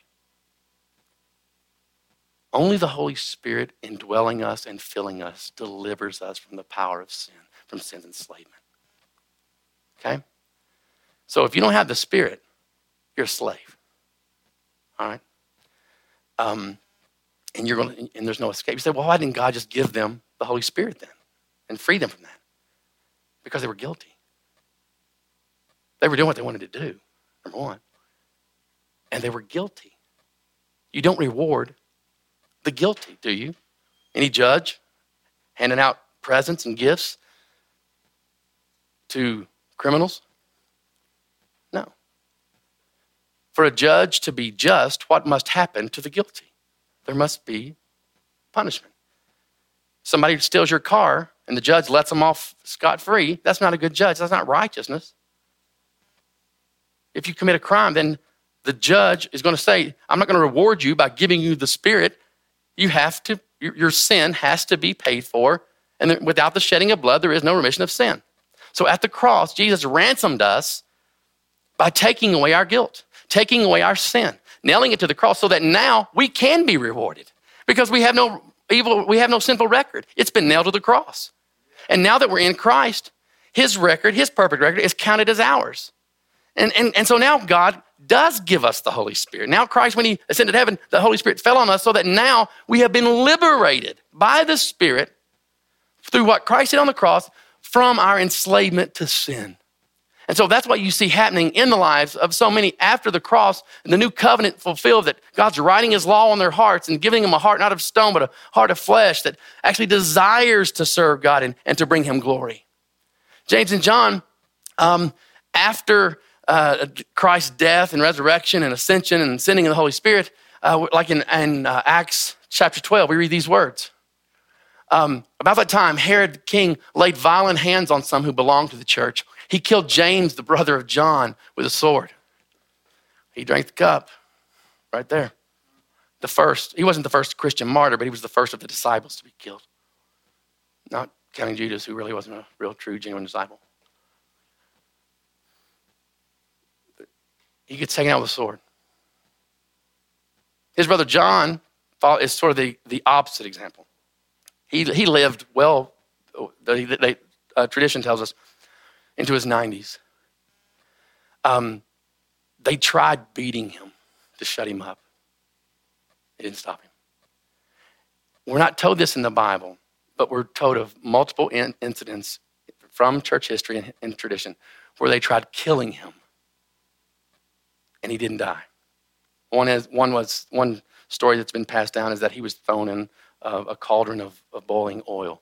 Only the Holy Spirit indwelling us and filling us delivers us from the power of sin, from sin's enslavement. Okay? So if you don't have the Spirit, you're a slave. All right? Um, and you're going and there's no escape. You say, well, why didn't God just give them the Holy Spirit then and free them from that? Because they were guilty. They were doing what they wanted to do, number one. And they were guilty. You don't reward the guilty, do you? Any judge handing out presents and gifts to criminals? No. For a judge to be just, what must happen to the guilty? There must be punishment. Somebody steals your car and the judge lets them off scot-free. That's not a good judge. That's not righteousness. If you commit a crime, then the judge is going to say, I'm not going to reward you by giving you the Spirit. You have to, your, your sin has to be paid for. And there, without the shedding of blood, there is no remission of sin. So at the cross, Jesus ransomed us by taking away our guilt, taking away our sin, nailing it to the cross so that now we can be rewarded because we have no evil, we have no sinful record. It's been nailed to the cross. And now that we're in Christ, his record, his perfect record is counted as ours. And, and, and so now God does give us the Holy Spirit. Now Christ, when he ascended to heaven, the Holy Spirit fell on us so that now we have been liberated by the Spirit through what Christ did on the cross from our enslavement to sin. And so that's what you see happening in the lives of so many after the cross, and the new covenant fulfilled, that God's writing his law on their hearts and giving them a heart not of stone, but a heart of flesh that actually desires to serve God and, and to bring him glory. James and John, um, after uh, Christ's death and resurrection and ascension and sending of the Holy Spirit, uh, like in, in uh, Acts chapter twelve, we read these words. Um, about that time, Herod the king laid violent hands on some who belonged to the church. He killed James, the brother of John, with a sword. He drank the cup right there. The first, he wasn't the first Christian martyr, but he was the first of the disciples to be killed. Not counting Judas, who really wasn't a real, true, genuine disciple. He gets taken out with a sword. His brother John is sort of the, the opposite example. He, he lived well, they, they, uh, tradition tells us, into his nineties. Um, they tried beating him to shut him up. It didn't stop him. We're not told this in the Bible, but we're told of multiple in- incidents from church history and, and tradition where they tried killing him, and he didn't die. One is one was one story that's been passed down is that he was thrown in uh, a cauldron of, of boiling oil.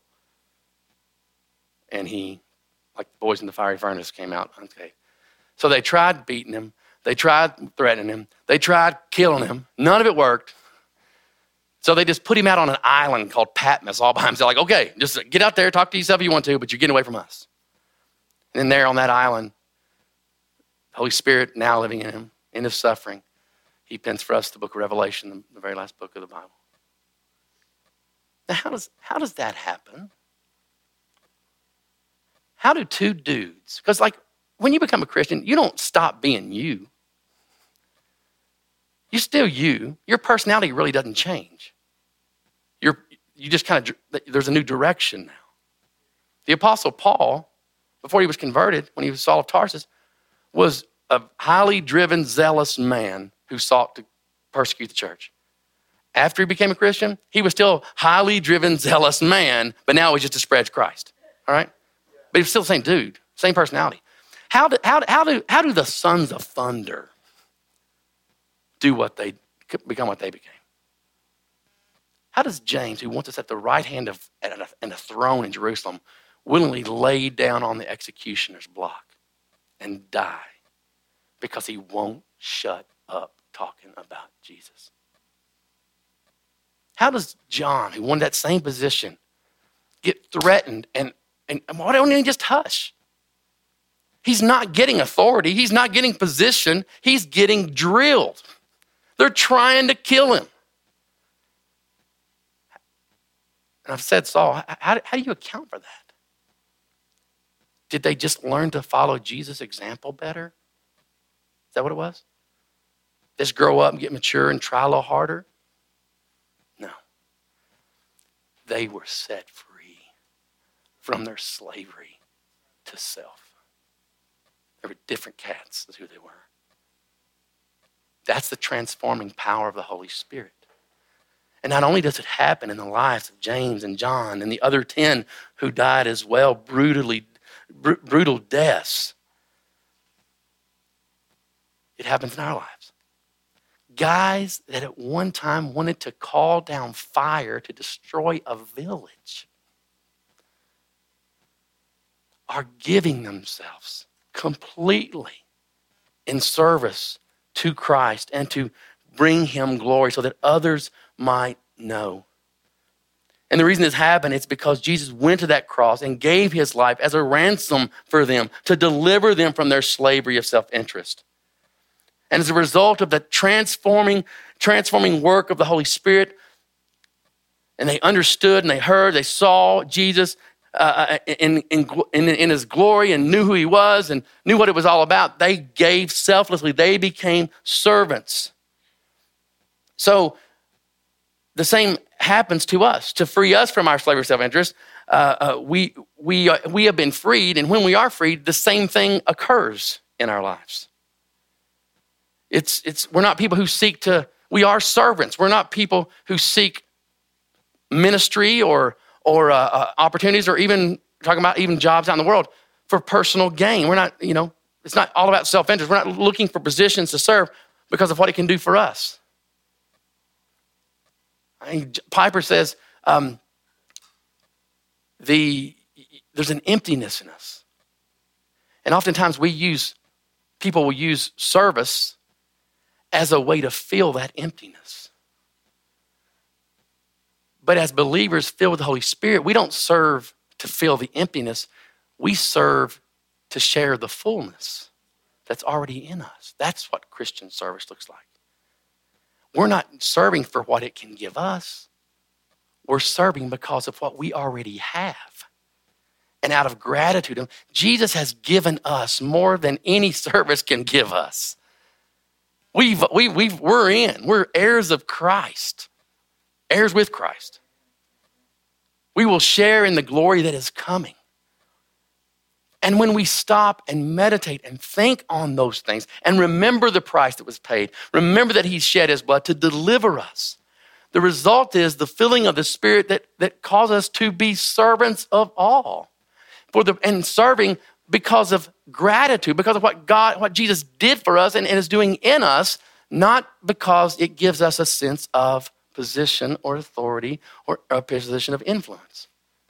And he, like the boys in the fiery furnace, came out unscathed. So they tried beating him. They tried threatening him. They tried killing him. None of it worked. So they just put him out on an island called Patmos all by himself. Like, okay, just get out there, talk to yourself if you want to, but you're getting away from us. And then there on that island, the Holy Spirit now living in him, in his suffering, he pens for us the book of Revelation, the very last book of the Bible. Now, how does, how does that happen? How do two dudes, because like when you become a Christian, you don't stop being you. You're still you. Your personality really doesn't change. You're, you just kind of, there's a new direction now. The Apostle Paul, before he was converted, when he was Saul of Tarsus, was a highly driven, zealous man who sought to persecute the church. After he became a Christian, he was still a highly driven, zealous man, but now he's just to spread Christ, all right? But he's still the same dude, same personality. How do, how, how, do, how do the sons of thunder do what they, become what they became? How does James, who wants us at the right hand of and a throne in Jerusalem, willingly lay down on the executioner's block and die because he won't shut up talking about Jesus? How does John, who wanted that same position, get threatened and, and why don't he just hush? He's not getting authority. He's not getting position. He's getting drilled. They're trying to kill him. And I've said, Saul, how, how do you account for that? Did they just learn to follow Jesus' example better? Is that what it was? Just grow up and get mature and try a little harder? No. They were set free from their slavery to self. They were different cats, is who they were. That's the transforming power of the Holy Spirit. And not only does it happen in the lives of James and John and the other ten who died as well, brutally, br- brutal deaths, it happens in our lives. Guys that at one time wanted to call down fire to destroy a village are giving themselves completely in service to Christ and to bring him glory so that others might know. And the reason this happened is because Jesus went to that cross and gave his life as a ransom for them to deliver them from their slavery of self-interest. And as a result of the transforming, transforming work of the Holy Spirit, and they understood and they heard, they saw Jesus uh, in, in, in, in his glory and knew who he was and knew what it was all about, they gave selflessly. They became servants. So the same happens to us. To free us from our slavery of self-interest, uh, uh, we, we, uh, we have been freed, and when we are freed, the same thing occurs in our lives. It's, it's, we're not people who seek to, we are servants. We're not people who seek ministry or, or uh, uh, opportunities or even talking about even jobs out in the world for personal gain. We're not, you know, it's not all about self-interest. We're not looking for positions to serve because of what it can do for us. I mean, Piper says um, the there's an emptiness in us. And oftentimes we use, people will use service as a way to fill that emptiness. But as believers filled with the Holy Spirit, we don't serve to fill the emptiness. We serve to share the fullness that's already in us. That's what Christian service looks like. We're not serving for what it can give us. We're serving because of what we already have. And out of gratitude, Jesus has given us more than any service can give us. We've, we, we've, we're in. We're heirs of Christ. Heirs with Christ. We will share in the glory that is coming. And when we stop and meditate and think on those things and remember the price that was paid, remember that he shed his blood to deliver us, the result is the filling of the Spirit that, that calls us to be servants of all. For the, and serving because of gratitude, because of what God, what Jesus did for us and, and is doing in us, not because it gives us a sense of position or authority or a position of influence.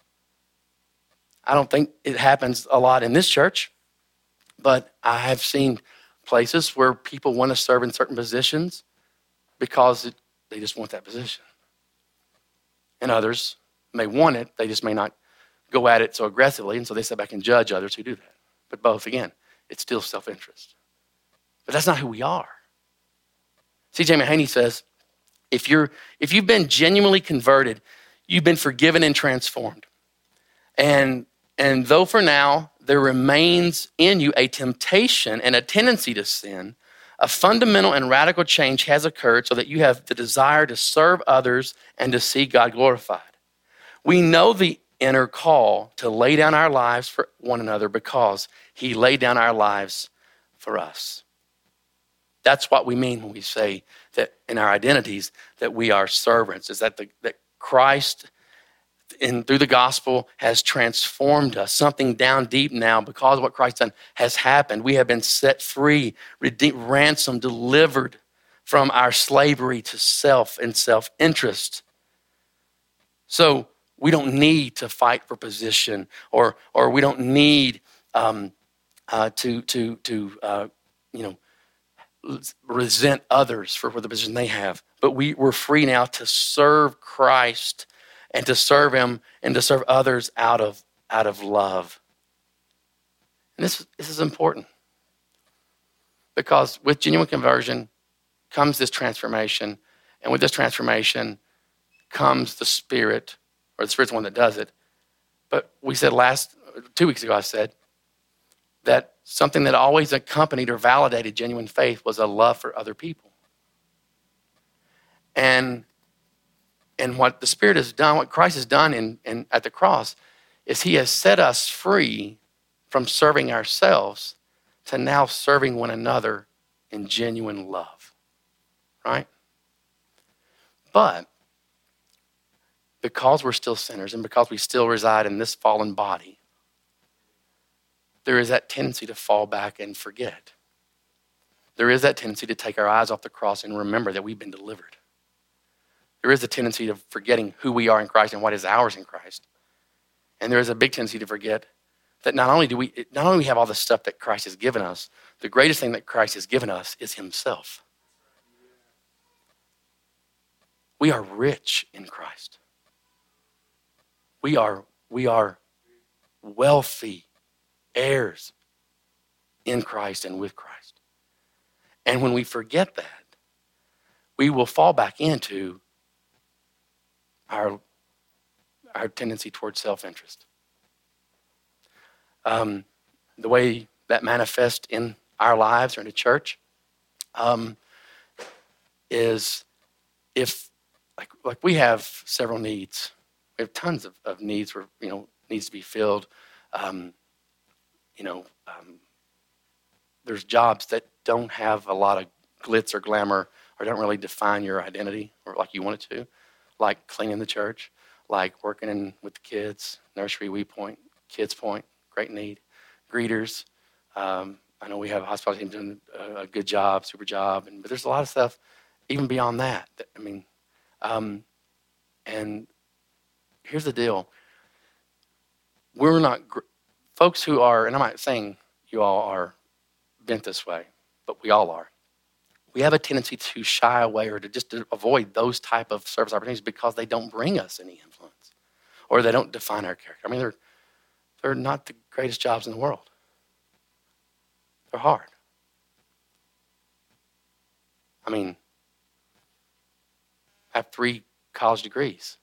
I don't think it happens a lot in this church, but I have seen places where people want to serve in certain positions because it, they just want that position. And others may want it, they just may not go at it so aggressively, and so they sit back and judge others who do that. But both, again, it's still self-interest. But that's not who we are. C J Mahaney says, if you're if you've been genuinely converted, you've been forgiven and transformed. And and though for now there remains in you a temptation and a tendency to sin, a fundamental and radical change has occurred so that you have the desire to serve others and to see God glorified. We know the inner call to lay down our lives for one another because he laid down our lives for us. That's what we mean when we say that in our identities that we are servants, is that the, that Christ in through the gospel has transformed us. Something down deep now because of what Christ done has happened. We have been set free, redeemed, ransomed, delivered from our slavery to self and self-interest. So we don't need to fight for position, or or we don't need um, uh, to to to uh, you know. resent others for, for the position they have. But we, we're free now to serve Christ and to serve him and to serve others out of, out of love. And this, this is important because with genuine conversion comes this transformation. And with this transformation comes the Spirit, or the Spirit's the one that does it. But we said last, two weeks ago I said, that something that always accompanied or validated genuine faith was a love for other people. And, and what the Spirit has done, what Christ has done in, in, at the cross, is he has set us free from serving ourselves to now serving one another in genuine love, right? But because we're still sinners and because we still reside in this fallen body, there is that tendency to fall back and forget. There is that tendency to take our eyes off the cross and remember that we've been delivered. There is a tendency of forgetting who we are in Christ and what is ours in Christ. And there is a big tendency to forget that not only do we, not only we have all the stuff that Christ has given us, the greatest thing that Christ has given us is himself. We are rich in Christ. We are, we are wealthy heirs in Christ and with Christ. And when we forget that, we will fall back into our, our tendency towards self-interest. Um, the way that manifests in our lives or in the church um, is if, like, like we have several needs. We have tons of, of needs where, you know, needs to be filled. Um, You know, um, there's jobs that don't have a lot of glitz or glamour or don't really define your identity or like you want it to, like cleaning the church, like working in with the kids, nursery, We Point, Kids Point, great need, greeters. Um, I know we have a hospitality team doing a, a good job, super job, and but there's a lot of stuff even beyond that. that I mean, um, and here's the deal: we're not. Gr- Folks who are, and I'm not saying you all are bent this way, but we all are. We have a tendency to shy away or to just to avoid those type of service opportunities because they don't bring us any influence or they don't define our character. I mean, they're, they're not the greatest jobs in the world. They're hard. I mean, I have three college degrees.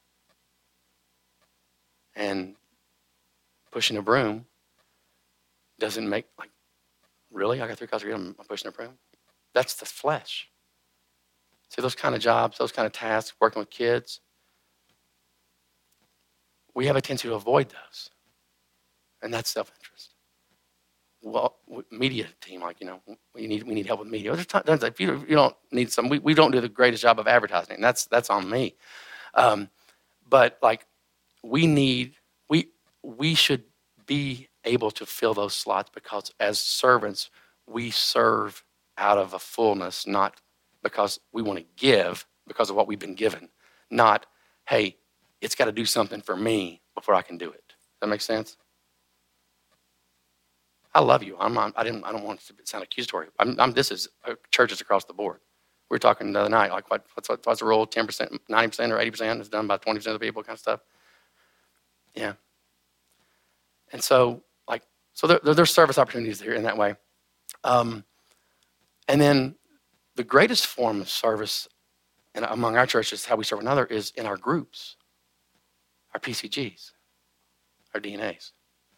And pushing a broom doesn't make, like, really? I got three college degrees, I'm pushing a broom? That's the flesh. See, those kind of jobs, those kind of tasks, working with kids, we have a tendency to avoid those. And that's self-interest. Well, media team, like, you know, we need we need help with media. There's times if you, you don't need some, we, we don't do the greatest job of advertising, and that's that's on me. Um, but like, we need, we we should be able to fill those slots because as servants, we serve out of a fullness, not because we want to give because of what we've been given, not, hey, it's got to do something for me before I can do it. Does that make sense? I love you. I'm not, I didn't. I don't want it to sound accusatory. I'm. I'm this is uh, churches across the board. We were talking the other night, like what, what's what's the rule? Ten percent, ninety percent, or eighty percent is done by twenty percent of the people, kind of stuff. Yeah. And so, like, so there, there's service opportunities there in that way. Um, and then the greatest form of service and among our churches, how we serve another, is in our groups, our P C Gs, our D N As.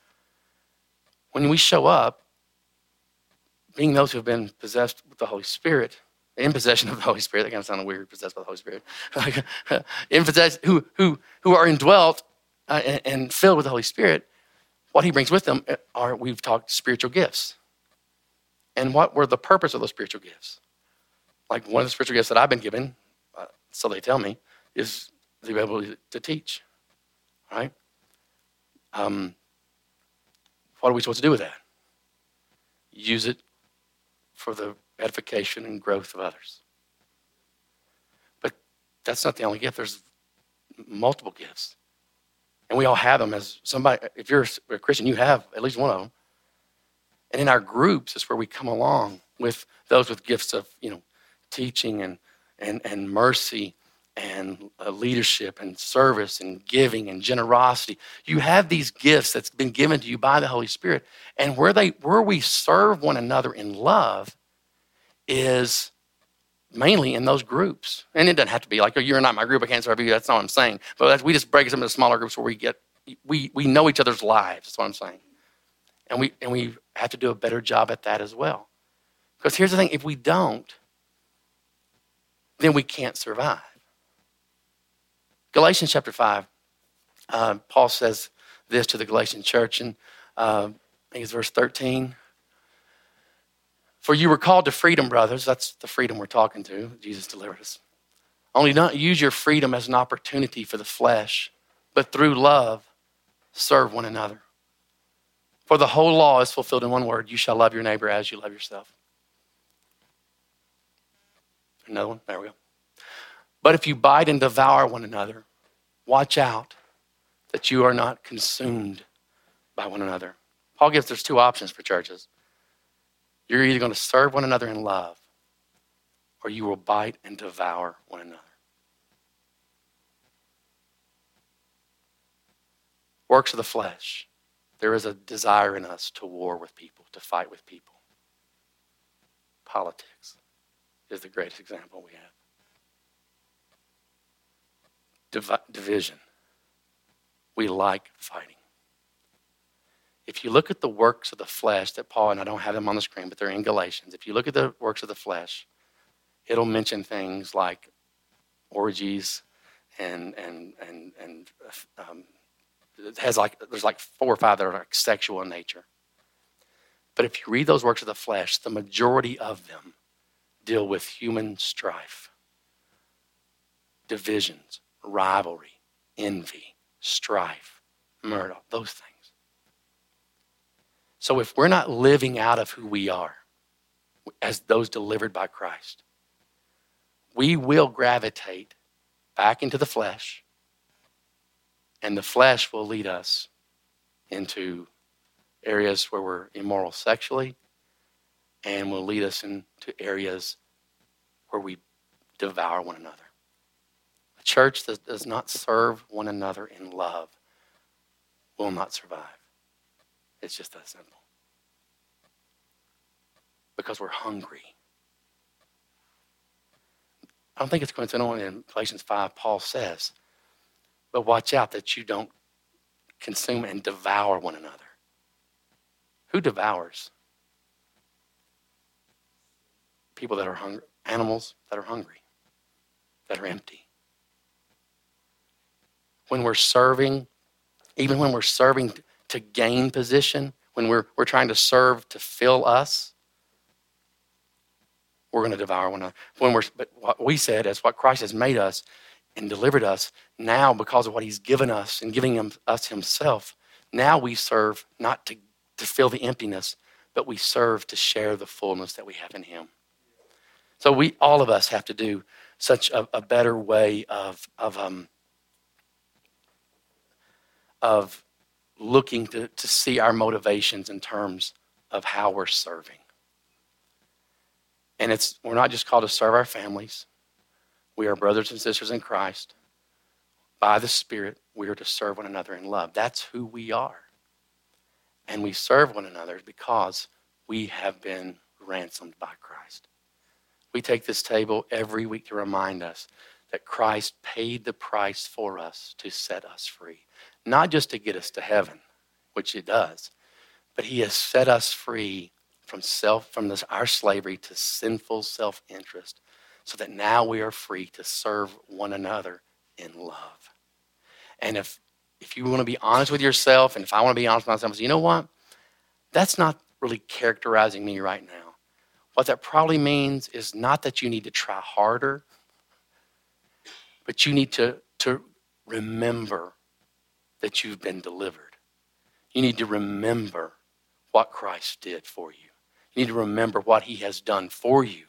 When we show up, being those who have been possessed with the Holy Spirit, in possession of the Holy Spirit, that kind of sounded weird, possessed by the Holy Spirit, in possession, who, who, who are indwelt uh, and, and filled with the Holy Spirit, what he brings with them are, we've talked spiritual gifts. And what were the purpose of those spiritual gifts? Like one of the spiritual gifts that I've been given, uh, so they tell me, is the ability to teach, right? Um, what are we supposed to do with that? Use it for the edification and growth of others. But that's not the only gift. There's multiple gifts. And we all have them as somebody. If you're a Christian, you have at least one of them. And in our groups is where we come along with those with gifts of, you know, teaching and and and mercy and uh, leadership and service and giving and generosity. You have these gifts that's been given to you by the Holy Spirit. And where they where we serve one another in love is mainly in those groups. And it doesn't have to be like, oh, you're not my group, I can't serve you. That's not what I'm saying. But that's, we just break them into smaller groups where we get, we we know each other's lives. That's what I'm saying. And we and we have to do a better job at that as well. Because here's the thing, if we don't, then we can't survive. Galatians chapter five, uh, Paul says this to the Galatian church, and uh, I think it's verse thirteen. For you were called to freedom, brothers. That's the freedom we're talking to. Jesus delivered us. Only don't use your freedom as an opportunity for the flesh, but through love, serve one another. For the whole law is fulfilled in one word: you shall love your neighbor as you love yourself. Another one, there we go. But if you bite and devour one another, watch out that you are not consumed by one another. Paul gives there's two options for churches. You're either going to serve one another in love, or you will bite and devour one another. Works of the flesh. There is a desire in us to war with people, to fight with people. Politics is the greatest example we have. Div- division. We like fighting. If you look at the works of the flesh that Paul, and I don't have them on the screen, but they're in Galatians. If you look at the works of the flesh, it'll mention things like orgies and and and and um, it has like there's like four or five that are like sexual in nature. But if you read those works of the flesh, the majority of them deal with human strife, divisions, rivalry, envy, strife, murder, those things. So if we're not living out of who we are as those delivered by Christ, we will gravitate back into the flesh, and the flesh will lead us into areas where we're immoral sexually, and will lead us into areas where we devour one another. A church that does not serve one another in love will not survive. It's just that simple. Because we're hungry. I don't think it's coincidental in Galatians five, Paul says, but watch out that you don't consume and devour one another. Who devours? People that are hungry, animals that are hungry, that are empty. When we're serving, even when we're serving to gain position, when we're we're trying to serve to fill us, we're going to devour one another. When we're, but what we said is what Christ has made us and delivered us. Now, because of what He's given us and giving him, us Himself, now we serve not to, to fill the emptiness, but we serve to share the fullness that we have in Him. So we, all of us, have to do such a, a better way of, of, um, of looking to, to see our motivations in terms of how we're serving. And it's we're not just called to serve our families. We are brothers and sisters in Christ. By the Spirit, we are to serve one another in love. That's who we are. And we serve one another because we have been ransomed by Christ. We take this table every week to remind us that Christ paid the price for us to set us free. Not just to get us to heaven, which it does, but he has set us free from self, from this, our slavery to sinful self-interest, so that now we are free to serve one another in love. And if if you want to be honest with yourself, and if I want to be honest with myself, you know what? That's not really characterizing me right now. What that probably means is not that you need to try harder, but you need to, to remember that you've been delivered. You need to remember what Christ did for you. You need to remember what he has done for you.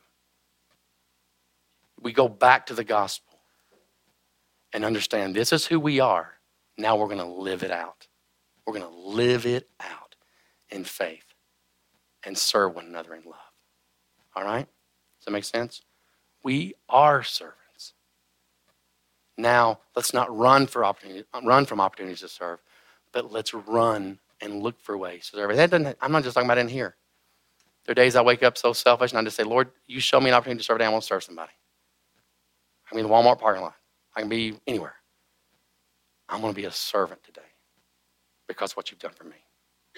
We go back to the gospel and understand this is who we are. Now we're going to live it out. We're going to live it out in faith and serve one another in love. All right? Does that make sense? We are servants. Now, let's not run for opportunity, run from opportunities to serve, but let's run and look for ways to serve. That doesn't, I'm not just talking about in here. There are days I wake up so selfish and I just say, Lord, you show me an opportunity to serve today, I want to serve somebody. I can be in the Walmart parking lot. I can be anywhere. I'm going to be a servant today because of what you've done for me.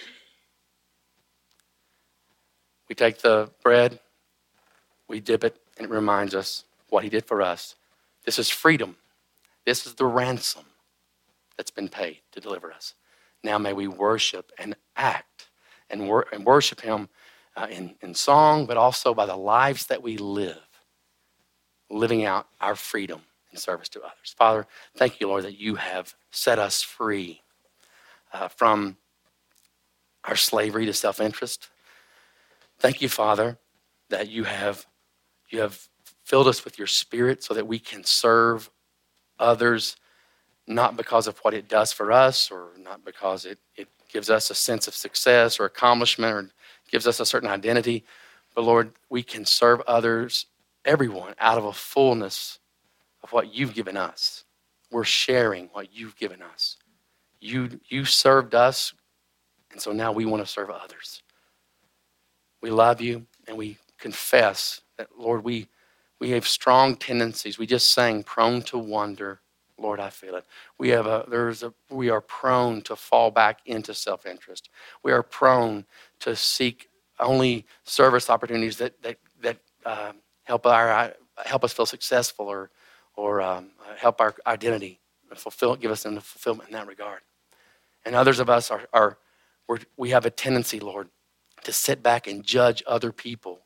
We take the bread, we dip it, and it reminds us what he did for us. This is freedom. This is the ransom that's been paid to deliver us. Now may we worship and act and, wor- and worship him uh, in, in song, but also by the lives that we live, living out our freedom in service to others. Father, thank you, Lord, that you have set us free uh, from our slavery to self-interest. Thank you, Father, that you have you have filled us with your Spirit so that we can serve others, not because of what it does for us or not because it, it gives us a sense of success or accomplishment or gives us a certain identity, but Lord, we can serve others, everyone, out of a fullness of what you've given us. We're sharing what you've given us. You, you served us, and so now we want to serve others. We love you, and we confess that, Lord, we we have strong tendencies. We just sang, prone to wonder. Lord, I feel it. We have a there's a we are prone to fall back into self-interest. We are prone to seek only service opportunities that that that uh, help our help us feel successful or or um, help our identity fulfill, give us a fulfillment in that regard. And others of us are are we're, we have a tendency, Lord, to sit back and judge other people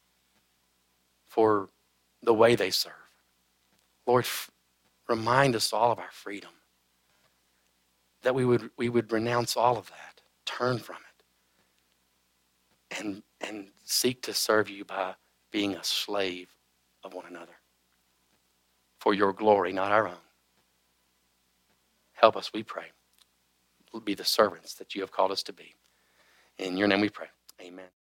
for the way they serve. Lord, f- remind us all of our freedom, that we would we would renounce all of that, turn from it, and and seek to serve you by being a slave of one another for your glory, not our own. Help us, we pray. We'll be the servants that you have called us to be. In your name we pray. Amen.